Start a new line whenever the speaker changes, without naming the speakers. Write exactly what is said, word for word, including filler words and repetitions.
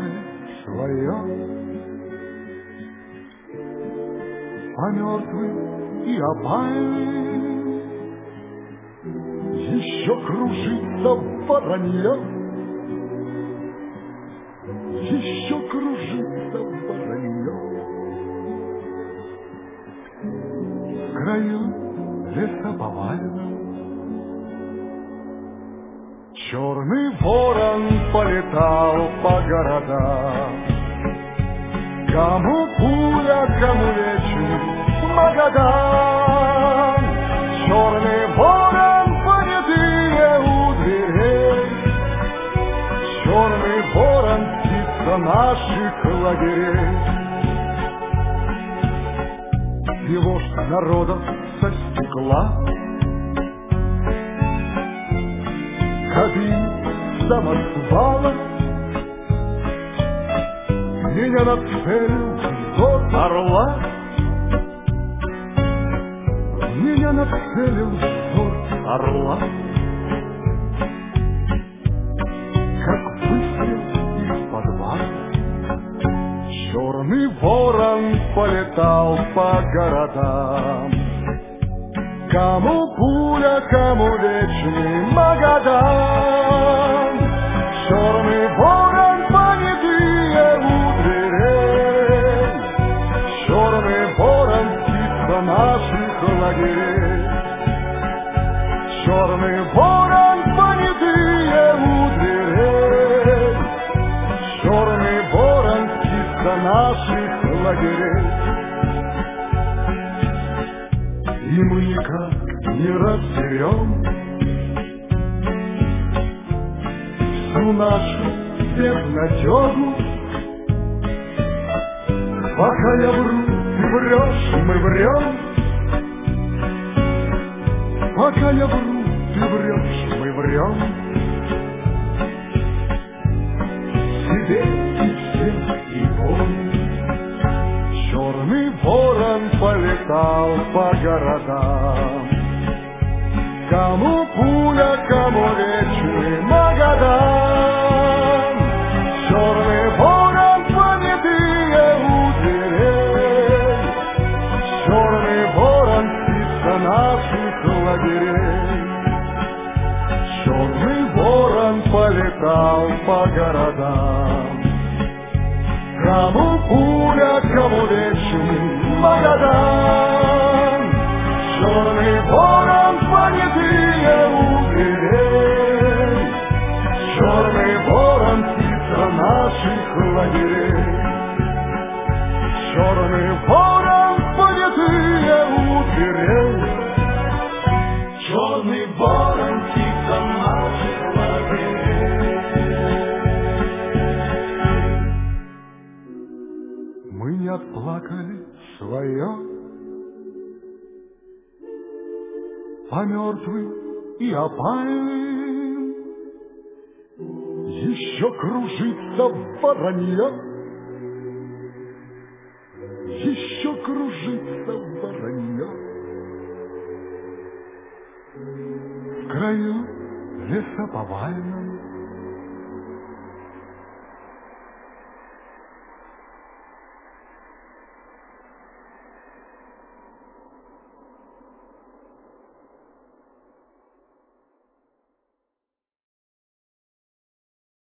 плакали свое, а мертвый и опальный еще кружится воронье, еще кружится воронье. В краю леса повальном черный ворон полетал по городам. Кому пуля, кому вечный Магадан. Черный ворон, понятые у дверей. Черный ворон, птица наших лагерей. И вождь народов со стекла кабин самосвала меня нацелил взор орла, меня нацелил взор орла, как выстрел из подвала. Черный ворон полетал по городам. Кому пуля, кому вечный Магадан. Черный ворон, понятые у дверей. Черный ворон, птица наших лагерей. Черный ворон, понятые у дверей. Черный ворон, птица наших лагерей. И мы никак не разберем всю нашу безнадегу. Пока я вру, ты врешь, мы врем. Пока я вру, ты врешь, мы врем. Себе и всем и он. Черный ворон полетал по городам. Кому пуля, кому вечный Магадан. Черный ворон, понятые у дверей. Черный ворон, птица наших лагерей. Черный ворон полетал по городам. Кому пуля, кому вечный Магадан. Черный ворон, понятые у дверей. Черный ворон, птица наших лагерей. Черный ворон, понятые у дверей. Черный ворон, птица наших лагерей. Мы не отплакали свое, а мертвый и опальный еще кружится воронье, еще кружится воронье. В краю леса повально